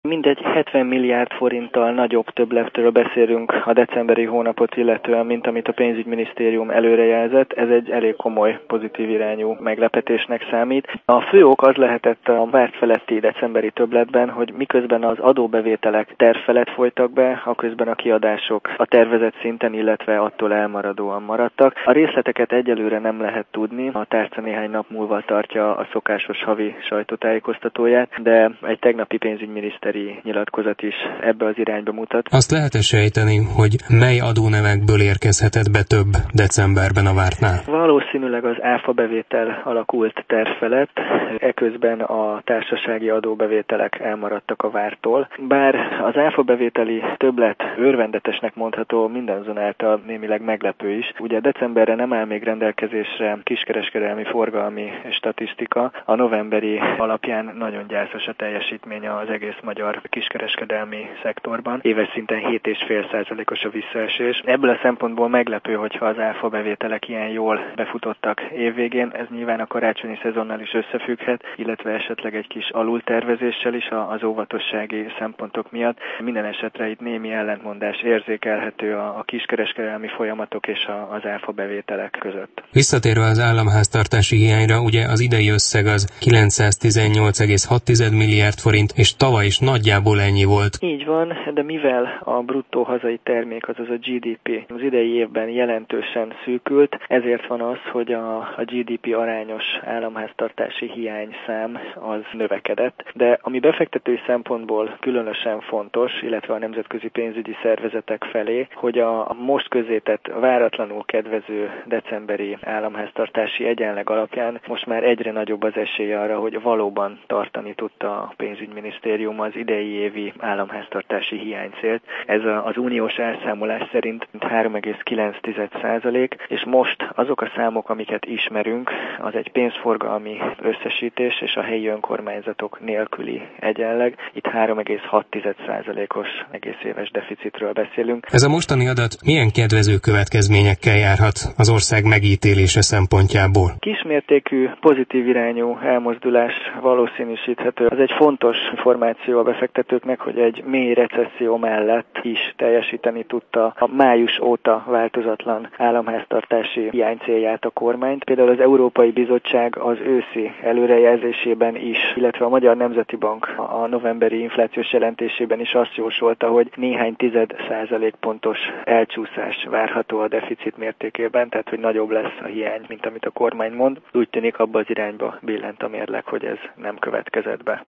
Mindegy 70 milliárd forinttal nagyobb többletről beszélünk a decemberi hónapot illetően, mint amit a pénzügyminisztérium előrejelzett. Ez egy elég komoly pozitív irányú meglepetésnek számít. A fő ok az lehetett a várt feletti decemberi többletben, hogy miközben az adóbevételek terv felett folytak be, aközben a kiadások a tervezett szinten, illetve attól elmaradóan maradtak. A részleteket egyelőre nem lehet tudni, a tárca néhány nap múlva tartja a szokásos havi sajtótájékoztatóját, de egy tegnapi pénzügyminiszteri nyilatkozat is ebbe az irányba mutat. Azt lehet sejteni, hogy mely adónemekből érkezhetett be több decemberben a vártnál? Valószínűleg az áfa bevétel alakult terv felett, eközben a társasági adóbevételek elmaradtak a vártól. Bár az áfa bevételi többlet örvendetesnek mondható, mindazonáltal némileg meglepő is. Ugye decemberre nem áll még rendelkezésre kiskereskedelmi forgalmi statisztika. A novemberi alapján nagyon gyászos a teljesítménye az egész magyar kiskereskedelmi szektorban. Éves szinten 7,5%-os a visszaesés. Ebből a szempontból meglepő, hogyha az áfa bevételek ilyen jól befutottak évvégén. Ez nyilván a karácsonyi szezonnal is összefügghet, illetve esetleg egy kis alultervezéssel is az óvatossági szempontok miatt. Minden esetre itt némi ellentmondás érzékelhető a kiskereskedelmi folyamatok és az áfa bevételek között. Visszatérve az államháztartási hiányra, ugye az idei összeg az 918,6 milliárd forint, és tavaly is nagyjából ennyi volt. Így van, de mivel a bruttó hazai termék, azaz a GDP az idei évben jelentősen szűkült, ezért van az, hogy a GDP arányos államháztartási hiányszám az növekedett. De ami befektetői szempontból különösen fontos, illetve a nemzetközi pénzügyi szervezetek felé, hogy a most közzétett váratlanul kedvező decemberi államháztartási egyenleg alapján most már egyre nagyobb az esélye arra, hogy valóban tartani tudta a pénzügyminisztérium az idei évi államháztartási hiánycélt. Ez az uniós elszámolás szerint 3,9%, és most azok a számok, amiket ismerünk, az egy pénzforgalmi összesítés és a helyi önkormányzatok nélküli egyenleg. Itt 3,6%-os egész éves deficitről beszélünk. Ez a mostani adat milyen kedvező következményekkel járhat az ország megítélése szempontjából? Kismértékű pozitív irányú elmozdulás valószínűsíthető. Ez egy fontos információ a befektetőknek, hogy egy mély recesszió mellett is teljesíteni tudta a május óta változatlan államháztartási hiánycélját a kormányt. Például az Európai Bizottság az őszi előrejelzésében is, illetve a Magyar Nemzeti Bank a novemberi inflációs jelentésében is azt jósolta, hogy néhány 10% elcsúszás várható a deficit mértékében, tehát hogy nagyobb lesz a hiány, mint amit a kormány mond. Úgy tűnik, abba az irányba billent a mérleg, hogy ez nem következett be.